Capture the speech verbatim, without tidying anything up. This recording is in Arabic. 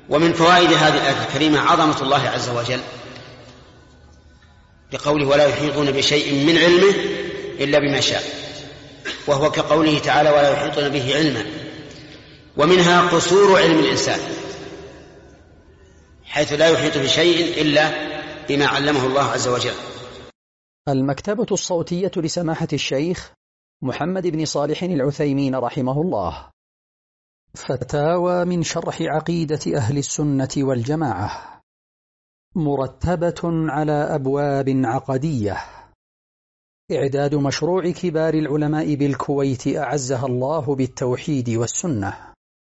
ومن فوائد هذه الآية الكريمة عظمة الله عز وجل بقوله ولا يحيطون بشيء من علمه إلا بما شاء، وهو كقوله تعالى ولا يحيطون به علما. ومنها قصور علم الإنسان حيث لا يحيط بشيء إلا بما علمه الله عز وجل. المكتبة الصوتية لسماحة الشيخ محمد بن صالح العثيمين رحمه الله. فتاوى من شرح عقيدة أهل السنة والجماعة، مرتبة على أبواب عقدية. إعداد مشروع كبار العلماء بالكويت أعزها الله بالتوحيد والسنة.